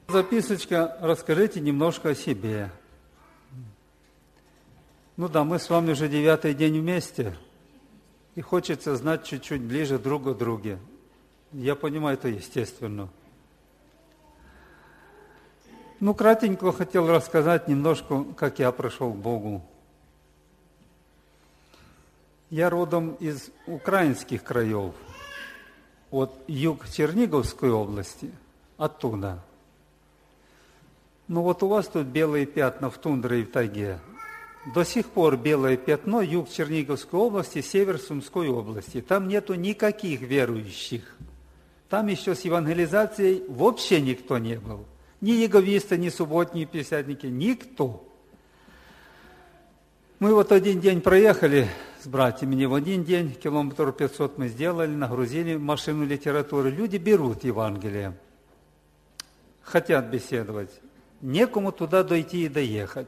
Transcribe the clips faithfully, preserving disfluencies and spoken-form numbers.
Записочка, расскажите немножко о себе. Ну да, мы с вами уже девятый день вместе, и хочется знать чуть-чуть ближе друг к другу. Я понимаю, это естественно. Ну, кратенько хотел рассказать немножко, как я пришел к Богу. Я родом из украинских краев, от юг Черниговской области, оттуда. Ну вот у вас тут белые пятна в тундре и в тайге. До сих пор белое пятно юг Черниговской области, север Сумской области. Там нету никаких верующих. Там еще с евангелизацией вообще никто не был. Ни яговисты, ни субботние пятидесятники, никто. Мы вот один день проехали с братьями, не в один день, километр пятьсот мы сделали, нагрузили машину литературы. Люди берут Евангелие, хотят беседовать. Некому туда дойти и доехать.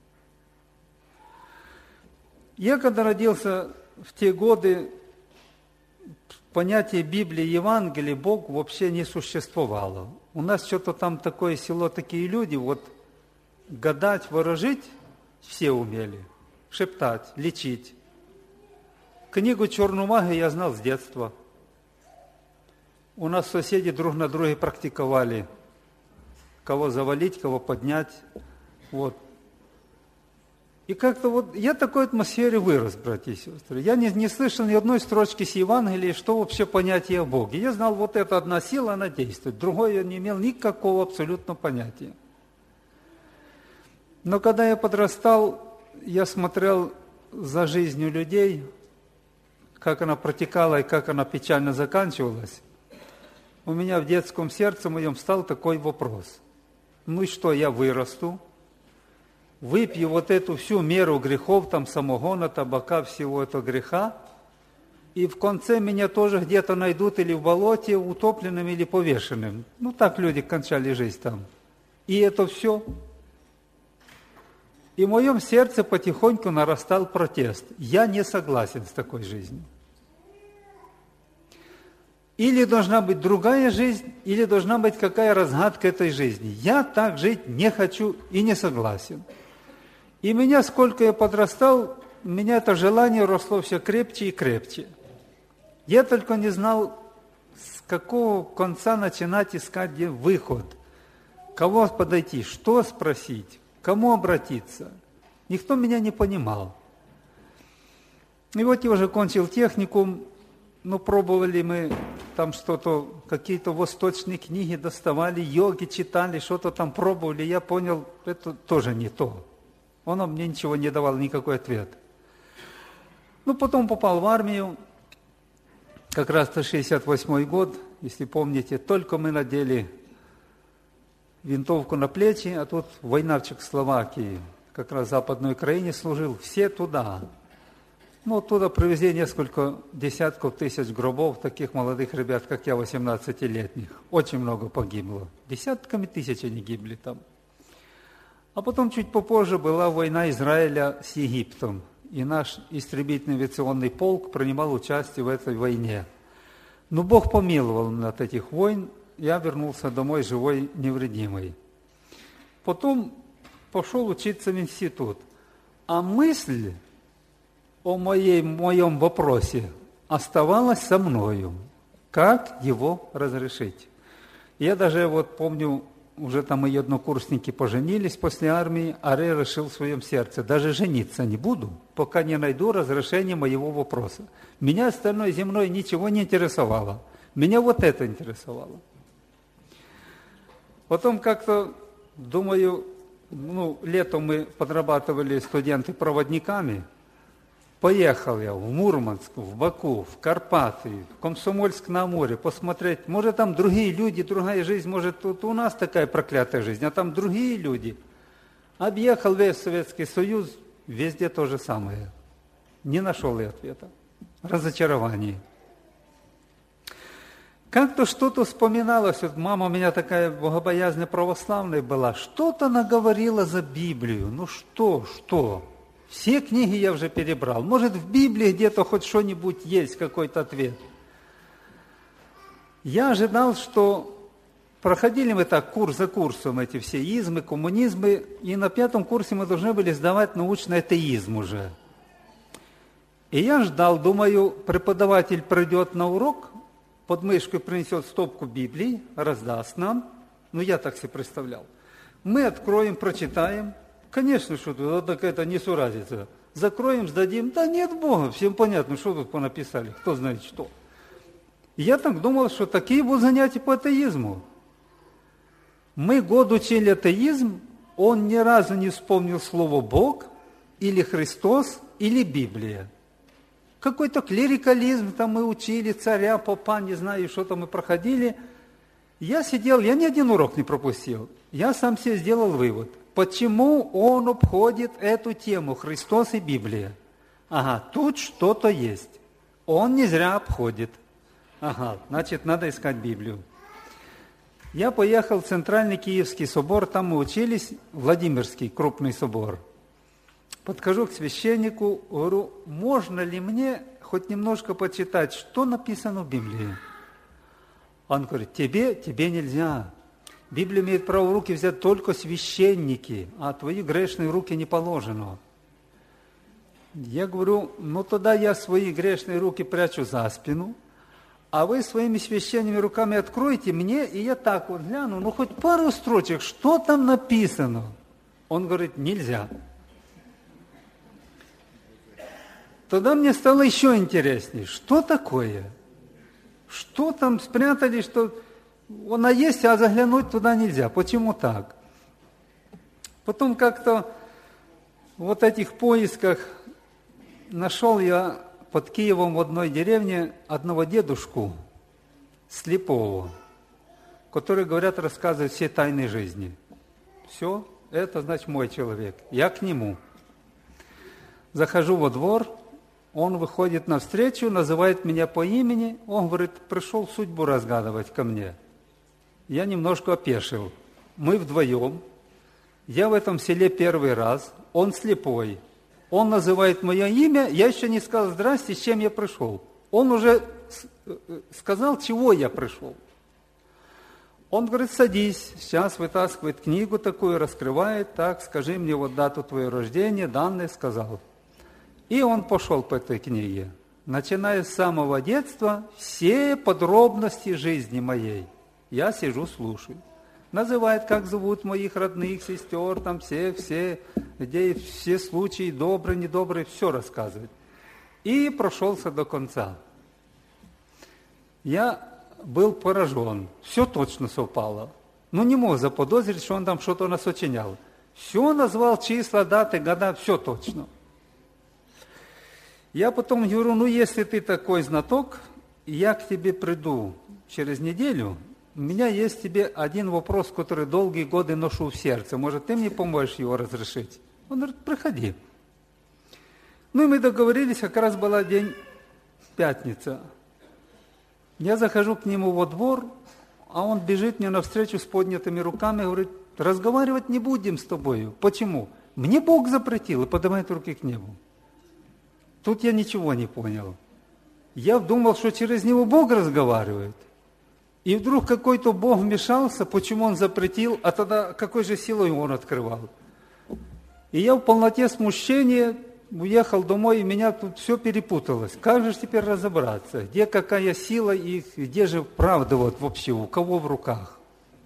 Я, когда родился в те годы, понятие Библии и Евангелия, Бог вообще не существовало. У нас что-то там такое село, такие люди, вот гадать, ворожить все умели, шептать, лечить. Книгу «Черную магию» я знал с детства. У нас соседи друг на друге практиковали. Кого завалить, кого поднять. Вот. И как-то вот я в такой атмосфере вырос, братья и сестры. Я не, не слышал ни одной строчки с Евангелия, что вообще понятие о Боге. Я знал, вот эта одна сила, она действует. Другой я не имел никакого абсолютно понятия. Но когда я подрастал, я смотрел за жизнью людей, как она протекала и как она печально заканчивалась. У меня в детском сердце моем встал такой вопрос. Ну и что, я вырасту, выпью вот эту всю меру грехов, там самогона, табака, всего этого греха, и в конце меня тоже где-то найдут или в болоте, утопленным, или повешенным. Ну так люди кончали жизнь там. И это все. И в моем сердце потихоньку нарастал протест. Я не согласен с такой жизнью. Или должна быть другая жизнь, или должна быть какая разгадка этой жизни. Я так жить не хочу и не согласен. И меня, сколько я подрастал, у меня это желание росло все крепче и крепче. Я только не знал, с какого конца начинать искать выход, кого подойти, что спросить, кому обратиться. Никто меня не понимал. И вот я уже кончил техникум. Ну, пробовали мы там что-то, какие-то восточные книги доставали, йоги читали, что-то там пробовали. Я понял, это тоже не то. Он мне ничего не давал, никакой ответ. Ну, потом попал в армию, как раз-то шестьдесят восьмой год, если помните, только мы надели винтовку на плечи, а тут война в Чехословакии, как раз в Западной Украине служил, все туда. Ну, оттуда привезли несколько десятков тысяч гробов таких молодых ребят, как я, восемнадцатилетних. Очень много погибло. Десятками тысяч они гибли там. А потом чуть попозже была война Израиля с Египтом. И наш истребительный авиационный полк принимал участие в этой войне. Но Бог помиловал меня от этих войн. Я вернулся домой живой, невредимый. Потом пошел учиться в институт. А мысль о моей, моем вопросе оставалась со мною. Как его разрешить? Я даже вот помню, уже там мои однокурсники поженились после армии, а я решил в своем сердце, даже жениться не буду, пока не найду разрешение моего вопроса. Меня остальное земное ничего не интересовало. Меня вот это интересовало. Потом как-то, думаю, ну, летом мы подрабатывали студенты проводниками. Поехал я в Мурманск, в Баку, в Карпаты, в Комсомольск-на-Амуре посмотреть. Может, там другие люди, другая жизнь, может, тут у нас такая проклятая жизнь, а там другие люди. Объехал весь Советский Союз, везде то же самое. Не нашел я ответа. Разочарование. Как-то что-то вспоминалось, вот мама у меня такая богобоязная православная была, что-то наговорила за Библию. Ну что, что? Все книги я уже перебрал. Может, в Библии где-то хоть что-нибудь есть, какой-то ответ. Я ожидал, что проходили мы так курс за курсом эти все измы, коммунизмы, и на пятом курсе мы должны были сдавать научный атеизм уже. И я ждал, думаю, преподаватель придет на урок, под мышкой принесет стопку Библии, раздаст нам. Ну, я так себе представлял. Мы откроем, прочитаем. Конечно, что тут, вот такая-то несуразица. Закроем, сдадим. Да нет Бога, всем понятно, что тут понаписали, кто знает что. И я так думал, что такие будут занятия по атеизму. Мы год учили атеизм, он ни разу не вспомнил слово «Бог», или «Христос», или «Библия». Какой-то клерикализм там мы учили, царя, попа, не знаю, что там мы проходили. Я сидел, я ни один урок не пропустил. Я сам себе сделал вывод. Почему он обходит эту тему «Христос и Библия»? Ага, тут что-то есть. Он не зря обходит. Ага, значит, надо искать Библию. Я поехал в Центральный Киевский собор, там мы учились, Владимирский крупный собор. Подхожу к священнику, говорю, можно ли мне хоть немножко почитать, что написано в Библии? Он говорит, тебе, тебе нельзя. Библию имеют право в руки взять только священники, а твои грешные руки не положено. Я говорю, ну тогда я свои грешные руки прячу за спину, а вы своими священными руками откроете мне, и я так вот гляну, ну хоть пару строчек, что там написано? Он говорит, нельзя. Тогда мне стало еще интереснее, что такое? Что там спрятали, что она есть, а заглянуть туда нельзя. Почему так? Потом как-то в вот этих поисках нашел я под Киевом в одной деревне одного дедушку слепого, который, говорят, рассказывает все тайны жизни. Все, это, значит, мой человек. Я к нему. Захожу во двор, он выходит навстречу, называет меня по имени, он говорит, пришел судьбу разгадывать ко мне. Я немножко опешил. Мы вдвоем, я в этом селе первый раз, он слепой. Он называет мое имя, я еще не сказал «здрасте», с чем я пришел. Он уже сказал, чего я пришел. Он говорит, садись, сейчас вытаскивает книгу такую, раскрывает, так, скажи мне вот дату твоего рождения, данные, сказал. И он пошел по этой книге, начиная с самого детства, все подробности жизни моей. Я сижу, слушаю. Называет, как зовут моих родных, сестер, там все, все, где все случаи, добрые, недобрые, все рассказывает. И прошелся до конца. Я был поражен, все точно совпало. Но не мог заподозрить, что он там что-то насочинял. Все назвал, числа, даты, года, все точно. Я потом говорю, ну если ты такой знаток, я к тебе приду через неделю. У меня есть тебе один вопрос, который долгие годы ношу в сердце. Может, ты мне поможешь его разрешить? Он говорит, приходи. Ну и мы договорились, как раз была день пятница. Я захожу к нему во двор, а он бежит мне навстречу с поднятыми руками, говорит, разговаривать не будем с тобой. Почему? Мне Бог запретил, и поднимает руки к небу. Тут я ничего не понял. Я думал, что через него Бог разговаривает. И вдруг какой-то Бог вмешался, почему он запретил, а тогда какой же силой он открывал. И я в полноте смущения уехал домой, и меня тут все перепуталось. Как же теперь разобраться? Где какая сила и где же правда вот вообще, у кого в руках?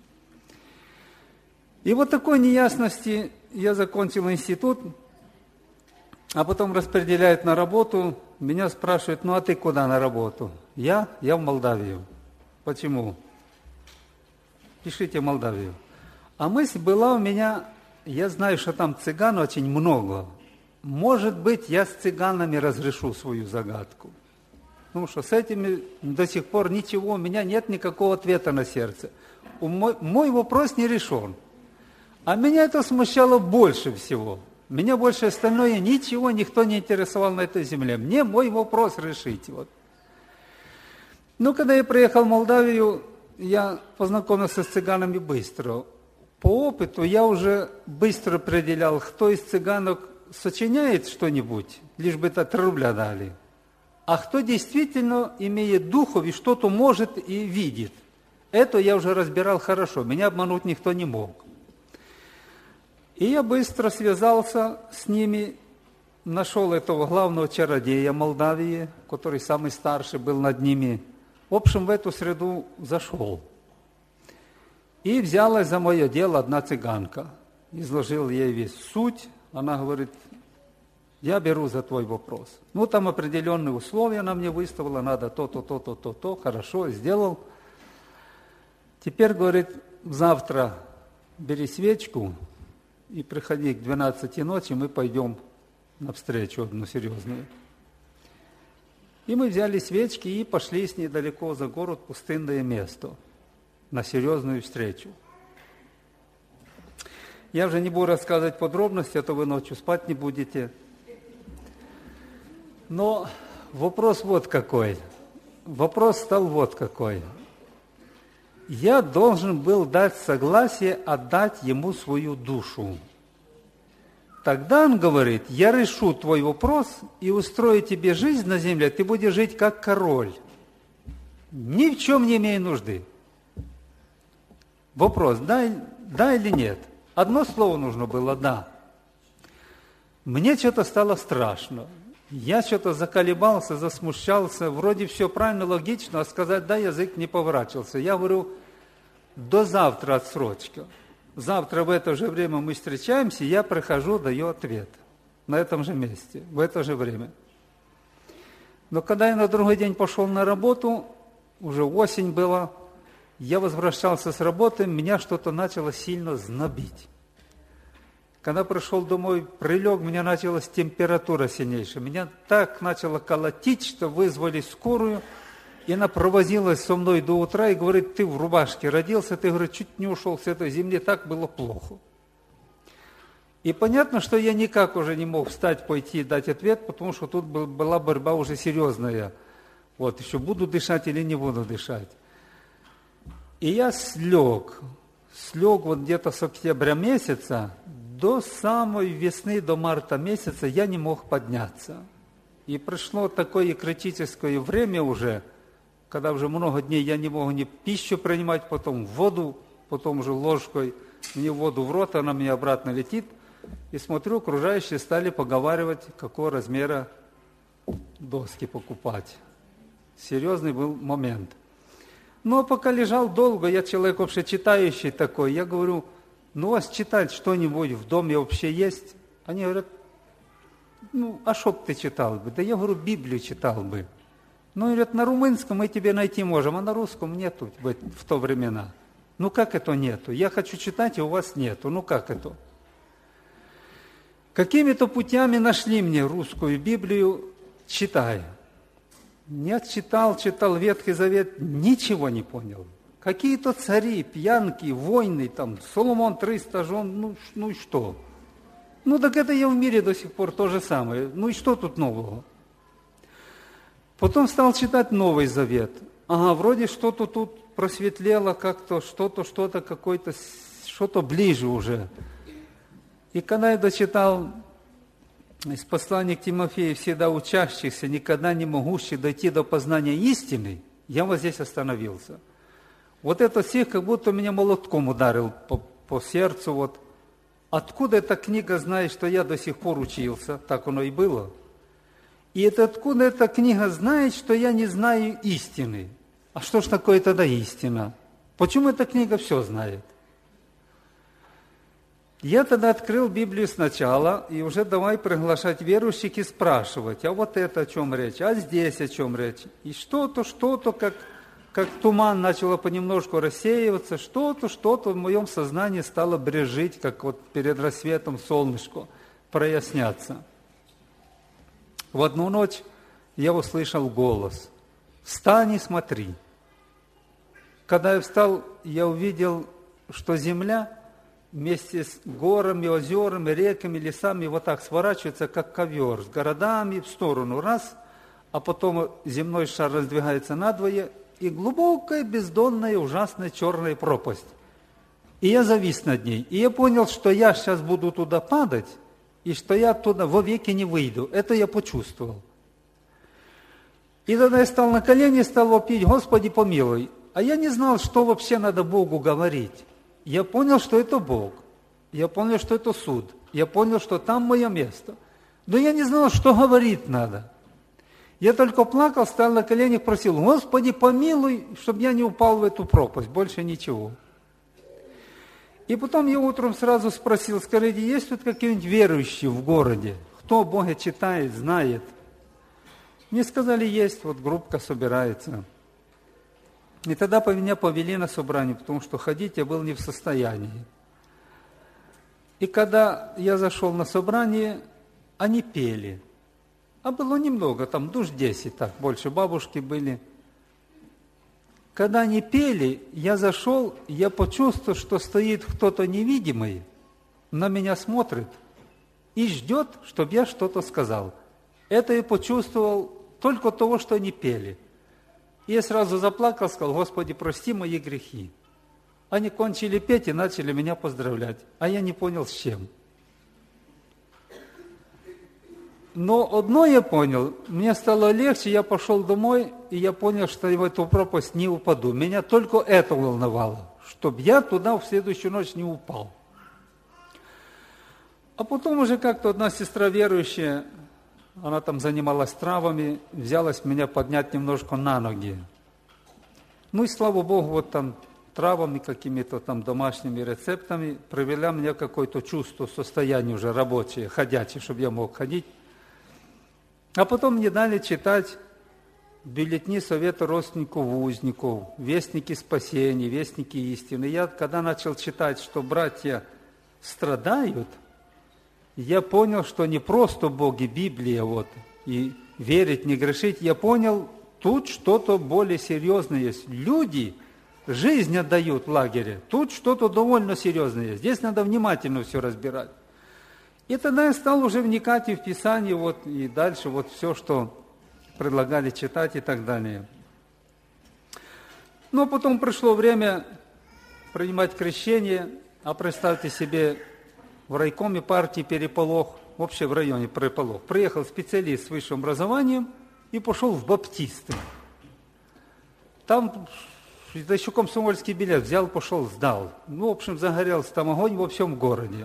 И вот такой неясности я закончил институт, а потом распределяют на работу. Меня спрашивают, ну а ты куда на работу? Я? Я в Молдавию. Почему? Пишите Молдавию. А мысль была у меня, я знаю, что там цыган очень много. Может быть, я с цыганами разрешу свою загадку. Потому что с этими до сих пор ничего, у меня нет никакого ответа на сердце. Мой, мой вопрос не решен. А меня это смущало больше всего. Меня больше остальное ничего, никто не интересовал на этой земле. Мне мой вопрос решить. Вот. Ну, когда я приехал в Молдавию, я познакомился с цыганами быстро. По опыту я уже быстро определял, кто из цыганок сочиняет что-нибудь, лишь бы это три рубля дали, а кто действительно имеет духов и что-то может и видит. Это я уже разбирал хорошо, меня обмануть никто не мог. И я быстро связался с ними, нашел этого главного чародея Молдавии, который самый старший был над ними. В общем, в эту среду зашел. И взялась за мое дело одна цыганка. Изложил ей весь суть. Она говорит, я беру за твой вопрос. Ну, там определенные условия она мне выставила, надо то-то, то-то, то-то. Хорошо, сделал. Теперь, говорит, завтра бери свечку и приходи к двенадцати ночи, мы пойдем на встречу одну серьезную. И мы взяли свечки и пошли с ней далеко за город, пустынное место, на серьезную встречу. Я уже не буду рассказывать подробности, а то вы ночью спать не будете. Но вопрос вот какой. Вопрос стал вот какой. Я должен был дать согласие отдать ему свою душу. Тогда он говорит, я решу твой вопрос и устрою тебе жизнь на земле, ты будешь жить как король. Ни в чем не имея нужды. Вопрос, да, да или нет? Одно слово нужно было, да. Мне что-то стало страшно. Я что-то заколебался, засмущался. Вроде все правильно, логично, а сказать да, язык не поворачивался. Я говорю, до завтра отсрочка. Завтра в это же время мы встречаемся, я прихожу, даю ответ. На этом же месте, в это же время. Но когда я на другой день пошел на работу, уже осень была, я возвращался с работы, меня что-то начало сильно знобить. Когда пришел домой, прилег, у меня началась температура сильнейшая. Меня так начало колотить, что вызвали скорую, и она провозилась со мной до утра и говорит, ты в рубашке родился, ты, говорит, чуть не ушел с этой земли, так было плохо. И понятно, что я никак уже не мог встать, пойти и дать ответ, потому что тут была борьба уже серьезная. Вот, еще буду дышать или не буду дышать. И я слег, слег вот где-то с октября месяца, до самой весны, до марта месяца я не мог подняться. И пришло такое критическое время уже, когда уже много дней я не мог ни пищу принимать, потом воду, потом уже ложкой мне воду в рот, она мне обратно летит. И смотрю, окружающие стали поговаривать, какого размера доски покупать. Серьезный был момент. Но пока лежал долго, я человек вообще читающий такой, я говорю, ну у вас читать что-нибудь в доме вообще есть? Они говорят, ну а что бы ты читал бы? Да я говорю, Библию читал бы. Ну, говорят, на румынском мы тебе найти можем, а на русском нету в, в то времена. Ну как это нету? Я хочу читать, и у вас нету. Ну как это? Какими-то путями нашли мне русскую Библию, читай. Не читал, читал Ветхий Завет, ничего не понял. Какие-то цари, пьянки, войны, там, Соломон триста жен, ну, ну и что? Ну так это я в мире до сих пор то же самое. Ну и что тут нового? Потом стал читать Новый Завет. Ага, вроде что-то тут просветлело как-то, что-то, что-то, какой-то, что-то ближе уже. И когда я дочитал из послания к Тимофею, всегда учащихся, никогда не могущих дойти до познания истины, я вот здесь остановился. Вот это стих как будто меня молотком ударил по, по сердцу. Вот. Откуда эта книга знает, что я до сих пор учился? Так оно и было. И это откуда эта книга знает, что я не знаю истины? А что ж такое тогда истина? Почему эта книга все знает? Я тогда открыл Библию сначала, и уже давай приглашать верующих и спрашивать, а вот это о чем речь, а здесь о чем речь? И что-то, что-то, как, как туман начало понемножку рассеиваться, что-то, что-то в моем сознании стало брежить, как вот перед рассветом солнышко, проясняться. В одну ночь я услышал голос: «Встань и смотри». Когда я встал, я увидел, что земля вместе с горами, озерами, реками, лесами вот так сворачивается, как ковер, с городами в сторону, раз, а потом земной шар раздвигается надвое, и глубокая, бездонная, ужасная черная пропасть. И я завис над ней, и я понял, что я сейчас буду туда падать, и что я оттуда вовеки не выйду. Это я почувствовал. И тогда я стал на колени, стал вопить: «Господи, помилуй». А я не знал, что вообще надо Богу говорить. Я понял, что это Бог. Я понял, что это суд. Я понял, что там мое место. Но я не знал, что говорить надо. Я только плакал, стоял на коленях, просил: Господи, помилуй, чтобы я не упал в эту пропасть. Больше ничего. И потом я утром сразу спросил: скажите, есть тут какие-нибудь верующие в городе? Кто Бога читает, знает? Мне сказали: есть, вот группка собирается. И тогда меня повели на собрание, потому что ходить я был не в состоянии. И когда я зашел на собрание, они пели. А было немного, там душ десять, так, больше бабушки были. Когда они пели, я зашел, я почувствовал, что стоит кто-то невидимый, на меня смотрит и ждет, чтобы я что-то сказал. Это я почувствовал только от того, что они пели. И я сразу заплакал, сказал: Господи, прости мои грехи. Они кончили петь и начали меня поздравлять, а я не понял, с чем. Но одно я понял, мне стало легче, я пошел домой, и я понял, что я в эту пропасть не упаду. Меня только это волновало, чтобы я туда в следующую ночь не упал. А потом уже как-то одна сестра верующая, она там занималась травами, взялась меня поднять немножко на ноги. Ну и слава Богу, вот там травами, какими-то там домашними рецептами привела меня какое-то чувство, состояние уже рабочее, ходячее, чтобы я мог ходить. А потом мне дали читать бюллетни Совета родственников узников, вестники спасения, вестники истины. Я когда начал читать, что братья страдают, я понял, что не просто Бог и Библия, вот, и верить, не грешить. Я понял, тут что-то более серьезное есть. Люди жизнь отдают в лагере, тут что-то довольно серьезное есть. Здесь надо внимательно все разбирать. И тогда я стал уже вникать и в Писание, вот, и дальше вот все, что предлагали читать и так далее. Но потом пришло время принимать крещение, а представьте себе, в райкоме партии переполох, вообще в районе переполох. Приехал специалист с высшим образованием и пошел в баптисты. Там да еще комсомольский билет взял, пошел, сдал. Ну, в общем, загорелся там огонь во всем городе.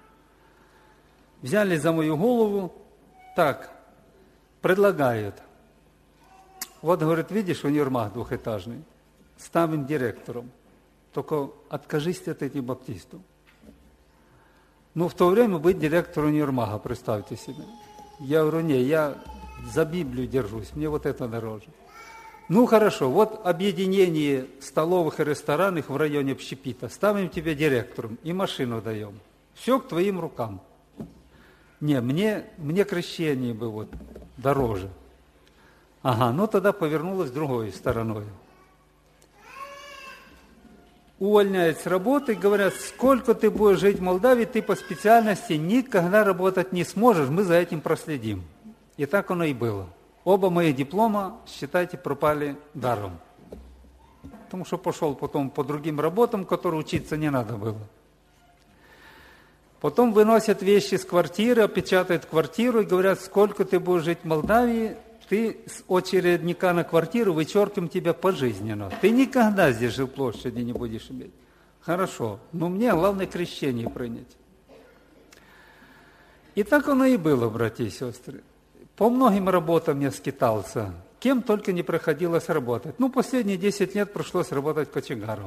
Взяли за мою голову, так, предлагают. Вот, говорит, видишь, универмаг двухэтажный, ставим директором, только откажись от этих баптистов. Ну, в то время быть директором универмага, представьте себе. Я говорю: не, я за Библию держусь, мне вот это дороже. Ну, хорошо, вот объединение столовых и ресторанов в районе общепита, ставим тебя директором и машину даем. Все к твоим рукам. Не, мне, мне крещение бы вот дороже. Ага, ну тогда повернулась другой стороной. Увольняют с работы, говорят: сколько ты будешь жить в Молдавии, ты по специальности никогда работать не сможешь, мы за этим проследим. И так оно и было. Оба мои диплома, считайте, пропали даром. Потому что пошел потом по другим работам, которые учиться не надо было. Потом выносят вещи с квартиры, опечатают квартиру и говорят: сколько ты будешь жить в Молдавии, ты с очередника на квартиру вычеркиваем тебя пожизненно. Ты никогда здесь жилплощади не будешь иметь. Хорошо, но мне главное крещение принять. И так оно и было, братья и сестры. По многим работам я скитался, кем только не приходилось работать. Ну, последние десять лет пришлось работать кочегаром.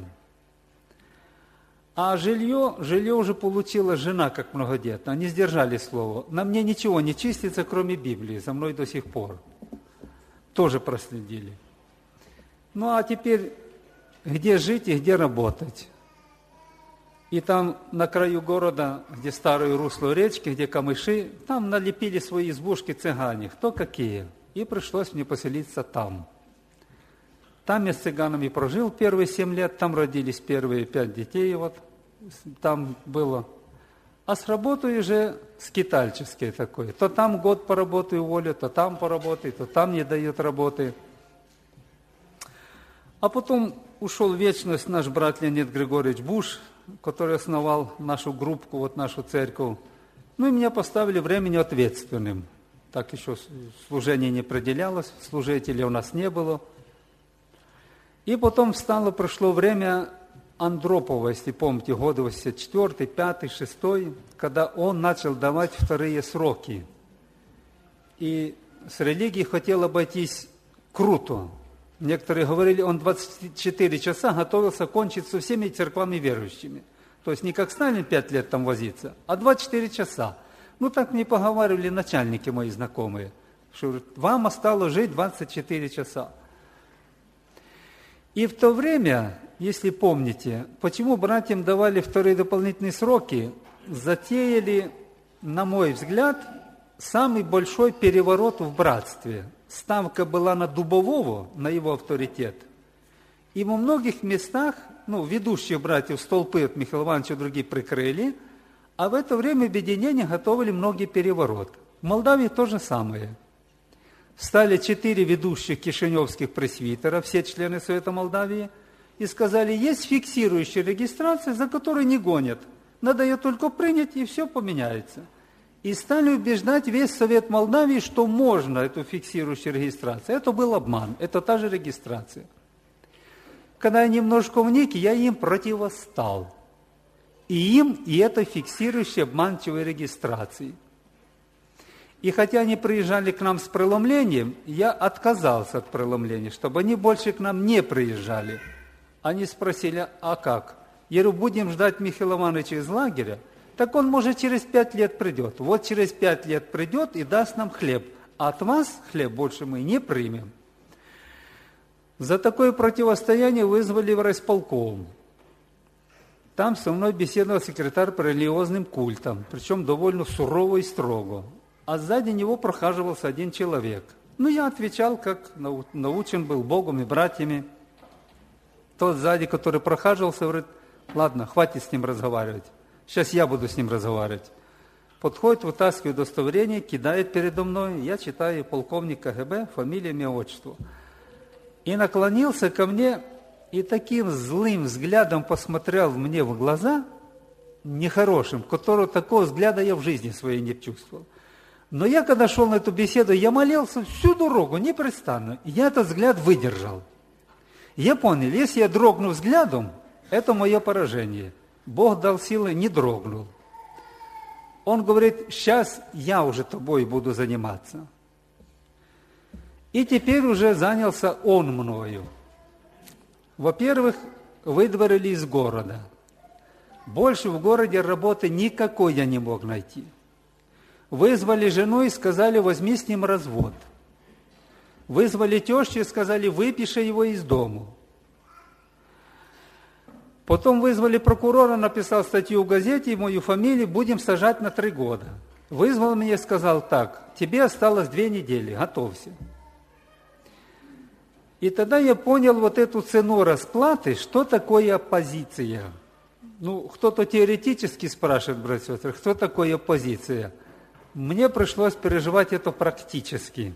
А жилье, жилье уже получила жена, как многодетная. Они сдержали слово. На мне ничего не чистится, кроме Библии, за мной до сих пор. Тоже проследили. Ну, а теперь, где жить и где работать? И там на краю города, где старое русло речки, где камыши, там налепили свои избушки цыгане, кто какие. И пришлось мне поселиться там. Там я с цыганами прожил первые семь лет, там родились первые пять детей, вот там было. А с работой уже скитальческое такое. То там год поработаю, уволят, то там поработаю, то там не дают работы. А потом ушел в вечность наш брат Леонид Григорьевич Буш, который основал нашу группку, вот нашу церковь. Ну и меня поставили временно ответственным. Так еще служение не определялось, служителей у нас не было. И потом стало, прошло время Андропова, если помните, годы восемьдесят четвёртый, пятый, шестой, когда он начал давать вторые сроки. И с религией хотел обойтись круто. Некоторые говорили, он двадцать четыре часа готовился кончить со всеми церквами верующими. То есть не как Сталин пять лет там возиться, а двадцать четыре часа. Ну так мне поговаривали начальники мои знакомые, что вам осталось жить двадцать четыре часа. И в то время, если помните, почему братьям давали вторые дополнительные сроки, затеяли, на мой взгляд, самый большой переворот в братстве. Ставка была на Дубового, на его авторитет. И во многих местах, ну, ведущих братьев столпы от Михаила Ивановича другие прикрыли, а в это время объединения готовили многие переворот. В Молдавии то же самое. Встали четыре ведущих кишиневских пресвитера, все члены Совета Молдавии, и сказали, есть фиксирующая регистрация, за которой не гонят. Надо ее только принять, и все поменяется. И стали убеждать весь Совет Молдавии, что можно эту фиксирующую регистрацию. Это был обман, это та же регистрация. Когда я немножко вник, я им противостал. И им, и этой фиксирующей обманчивой регистрации. И хотя они приезжали к нам с преломлением, я отказался от преломления, чтобы они больше к нам не приезжали. Они спросили, а как? Я говорю, будем ждать Михаила Ивановича из лагеря? Так он, может, через пять лет придет. Вот через пять лет придет и даст нам хлеб. А от вас хлеб больше мы не примем. За такое противостояние вызвали в райисполком. Там со мной беседовал секретарь по религиозным культам, причем довольно сурово и строго. А сзади него прохаживался один человек. Ну, я отвечал, как научен был Богом и братьями. Тот сзади, который прохаживался, говорит, ладно, хватит с ним разговаривать. Сейчас я буду с ним разговаривать. Подходит, вытаскивает удостоверение, кидает передо мной. Я читаю полковник КГБ, фамилия, имя, отчество. И наклонился ко мне и таким злым взглядом посмотрел мне в глаза, нехорошим, которого такого взгляда я в жизни своей не чувствовал. Но я, когда шел на эту беседу, я молился всю дорогу, непрестанно. И я этот взгляд выдержал. Я понял, если я дрогну взглядом, это мое поражение. Бог дал силы, не дрогнул. Он говорит, сейчас я уже тобой буду заниматься. И теперь уже занялся он мною. Во-первых, выдворили из города. Больше в городе работы никакой я не мог найти. Вызвали жену и сказали, возьми с ним развод. Вызвали тещу и сказали, выпиши его из дому. Потом вызвали прокурора, написал статью в газете, и мою фамилию будем сажать на три года. Вызвал меня и сказал так, тебе осталось две недели, готовься. И тогда я понял вот эту цену расплаты, что такое оппозиция. Ну, кто-то теоретически спрашивает, братья и сестры, кто такое оппозиция? Мне пришлось переживать это практически.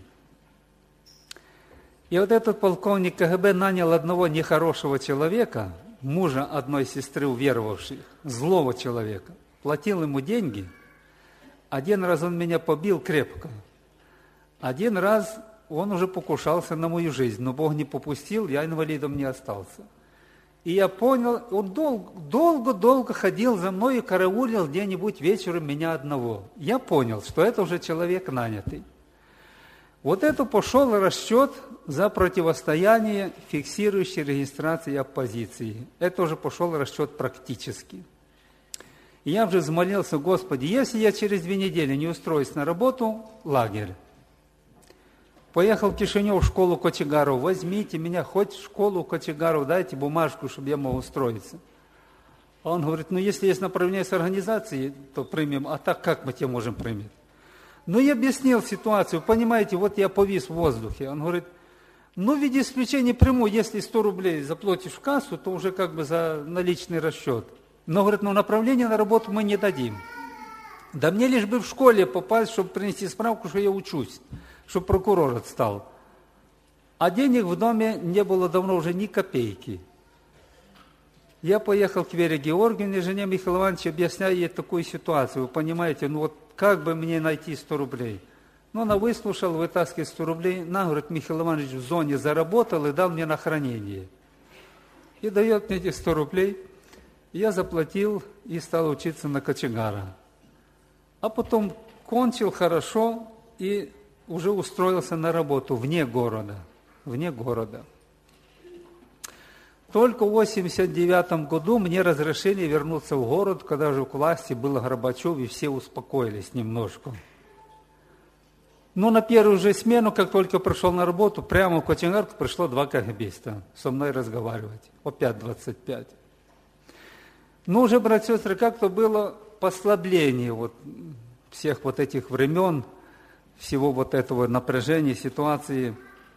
И вот этот полковник КГБ нанял одного нехорошего человека, мужа одной сестры уверовавших, злого человека, платил ему деньги. Один раз он меня побил крепко, один раз он уже покушался на мою жизнь, но Бог не попустил, я инвалидом не остался. И я понял, он долго-долго ходил за мной и караулил где-нибудь вечером меня одного. Я понял, что это уже человек нанятый. Вот это пошел расчет за противостояние фиксирующей регистрации оппозиции. Это уже пошел расчет практически. И я уже взмолился, Господи, если я через две недели не устроюсь на работу, лагерь. Поехал в Кишинев в школу кочегаров, возьмите меня хоть в школу кочегаров, дайте бумажку, чтобы я мог устроиться. А он говорит, ну если есть направление с организацией, то примем, а так как мы тебя можем принять? Ну я объяснил ситуацию, понимаете, вот я повис в воздухе. Он говорит, ну в виде исключения приму, если сто рублей заплатишь в кассу, то уже как бы за наличный расчет. Но, говорит, ну направление на работу мы не дадим. Да мне лишь бы в школе попасть, чтобы принести справку, что я учусь, чтобы прокурор отстал. А денег в доме не было давно уже ни копейки. Я поехал к Вере Георгиевне, жене Михаила Ивановича, объясняя ей такую ситуацию. Вы понимаете, ну вот как бы мне найти сто рублей? Ну, она выслушала, вытаскивает сто рублей. На, говорит, Михаил Иванович в зоне заработал и дал мне на хранение. и дает мне эти сто рублей. Я заплатил и стал учиться на кочегара. А потом кончил хорошо и уже устроился на работу вне города. Вне города. Только в восемьдесят девятом году мне разрешили вернуться в город, когда уже к власти был Горбачев, и все успокоились немножко. Но на первую же смену, как только пришел на работу, прямо в кочегарку пришло два кагибиста со мной разговаривать. Опять двадцать пять. Но уже, братья и сестры, как-то было послабление вот всех вот этих времен, всего вот этого напряжения, ситуации.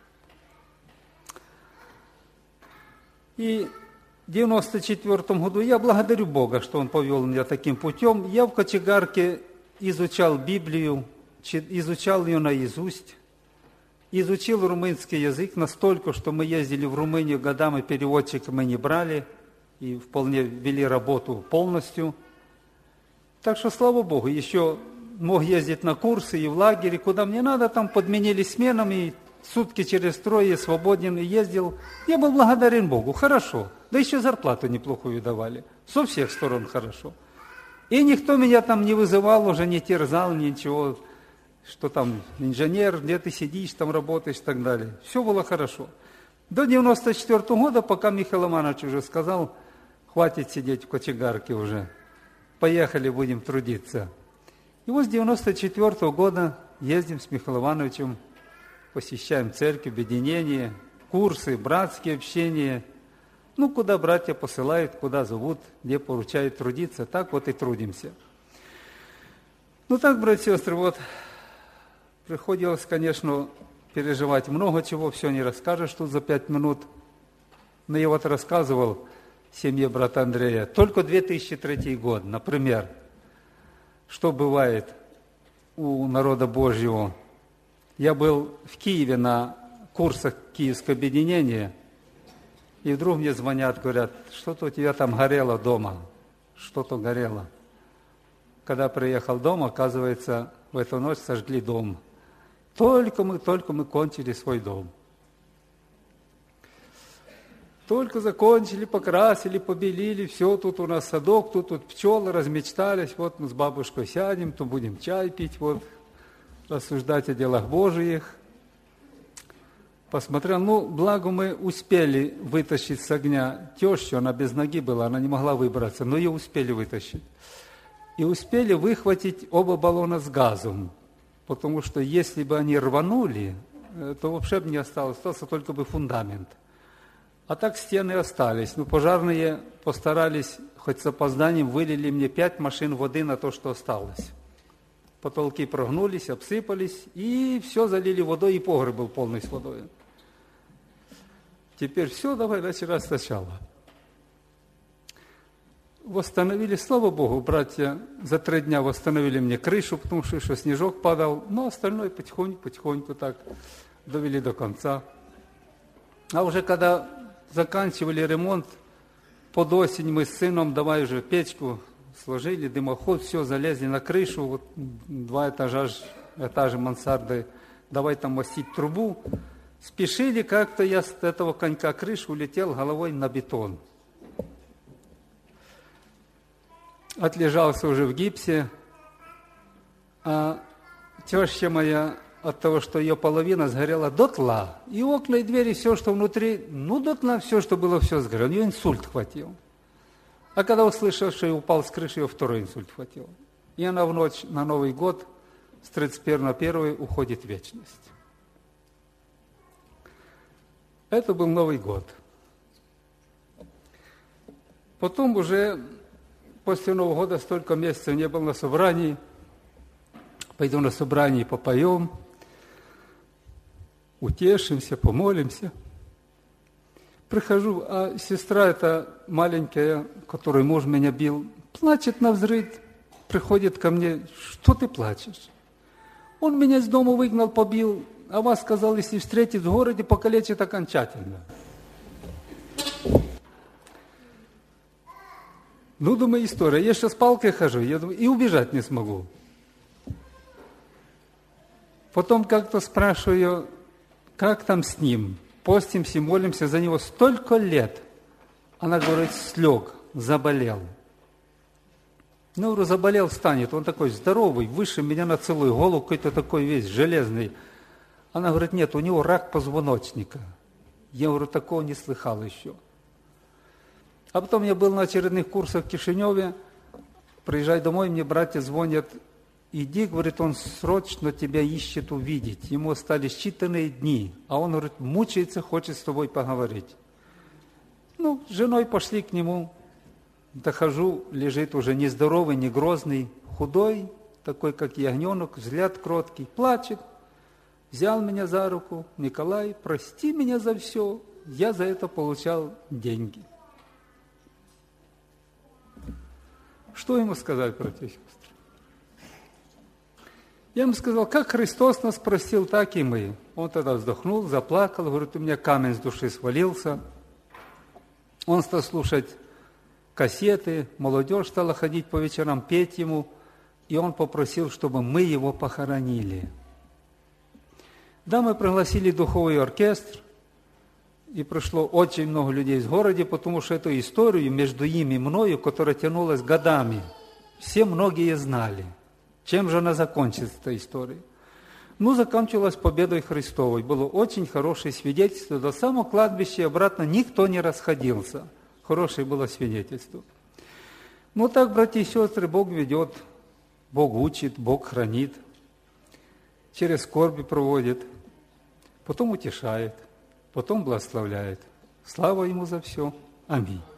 И в девяносто четвёртом году я благодарю Бога, что Он повел меня таким путем. Я в кочегарке изучал Библию, изучал ее наизусть, изучил румынский язык настолько, что мы ездили в Румынию годами, переводчика мы не брали и вполне вели работу полностью. Так что, слава Богу, еще мог ездить на курсы и в лагере, куда мне надо, там подменили сменами, сутки через трое свободен и ездил. Я был благодарен Богу, хорошо. Да еще зарплату неплохую давали, со всех сторон хорошо. И никто меня там не вызывал, уже не терзал, ничего, что там инженер, где ты сидишь, там работаешь и так далее. Все было хорошо. До девяносто четвёртого года, пока Михаил Иванович уже сказал, хватит сидеть в кочегарке уже, поехали, будем трудиться. И вот с девяносто четвёртого года ездим с Михаилом Ивановичем, посещаем церковь, объединение, курсы, братские общения. Ну, куда братья посылают, куда зовут, где поручают трудиться, так вот и трудимся. Ну так, братья и сестры, вот приходилось, конечно, переживать много чего, все не расскажешь тут за пять минут. Но я вот рассказывал семье брата Андрея, только две тысячи третий год, например, что бывает у народа Божьего. Я был в Киеве на курсах Киевского объединения, и вдруг мне звонят, говорят, что-то у тебя там горело дома, что-то горело. Когда приехал дома, оказывается, в эту ночь сожгли дом. Только мы, только мы кончили свой дом. Только закончили, покрасили, побелили, все, тут у нас садок, тут, тут пчелы, размечтались, вот мы с бабушкой сядем, то будем чай пить, вот, рассуждать о делах Божиих. Посмотрел, ну, благо мы успели вытащить с огня тещу, она без ноги была, она не могла выбраться, но ее успели вытащить. И успели выхватить оба баллона с газом, потому что если бы они рванули, то вообще бы не осталось, остался только бы фундамент. А так стены остались. Ну, пожарные постарались, хоть с опозданием, вылили мне пять машин воды на то, что осталось. Потолки прогнулись, обсыпались, и все залили водой, и погреб был полный с водой. Теперь все, давай дальше раз сначала. Восстановили, слава Богу, братья, за три дня восстановили мне крышу, потому что, что снежок падал, но остальное потихоньку, потихоньку так довели до конца. А уже когда заканчивали ремонт, под осень мы с сыном, давай уже печку сложили, дымоход, все, залезли на крышу, вот два этажа, этажа мансарды, давай там мастить трубу. Спешили, как-то я с этого конька крыши улетел головой на бетон. Отлежался уже в гипсе, а теща моя от того, что ее половина сгорела дотла, и окна, и двери, все, что внутри, ну, дотла, все, что было, все сгорело. У нее инсульт хватил. А когда услышал, что я упал с крыши, ее второй инсульт хватил. И она в ночь на Новый год с тридцать первого на первый уходит в вечность. Это был Новый год. Потом уже после Нового года столько месяцев не был на собрании. Пойду на собрание и попоем, утешимся, помолимся. Прихожу, а сестра эта маленькая, которой муж меня бил, плачет навзрыд, приходит ко мне, что ты плачешь? Он меня из дома выгнал, побил, а вас сказал, если встретит в городе, покалечит окончательно. Ну, думаю, история. Я сейчас с палкой хожу, я думаю, и убежать не смогу. Потом как-то спрашиваю, как там с ним? Постимся, молимся за него столько лет. Она говорит, слег, заболел. Ну, говорю, заболел, встанет. Он такой здоровый, выше меня на целую голову, какой-то такой весь железный. Она говорит, нет, у него рак позвоночника. Я говорю, такого не слыхал еще. А потом я был на очередных курсах в Кишиневе. Приезжай домой, мне братья звонят. Иди, говорит, он срочно тебя ищет увидеть. Ему остались считанные дни. А он, говорит, мучается, хочет с тобой поговорить. Ну, с женой пошли к нему. Дохожу, лежит уже не здоровый, не грозный, худой, такой, как ягненок, взгляд кроткий, плачет. Взял меня за руку, Николай, прости меня за все, я за это получал деньги. Что ему сказать, братья и сестры? Я ему сказал, как Христос нас простил, так и мы. Он тогда вздохнул, заплакал, говорит, у меня камень с души свалился. Он стал слушать кассеты, молодежь стала ходить по вечерам, петь ему, и он попросил, чтобы мы его похоронили. Да, мы пригласили духовой оркестр, и пришло очень много людей в городе, потому что эту историю между им и мною, которая тянулась годами, все многие знали. Чем же она закончится, эта история? Ну, закончилась победой Христовой. Было очень хорошее свидетельство. До самого кладбища и обратно никто не расходился. Хорошее было свидетельство. Ну, так, братья и сестры, Бог ведет, Бог учит, Бог хранит, через скорби проводит, потом утешает, потом благословляет. Слава Ему за все. Аминь.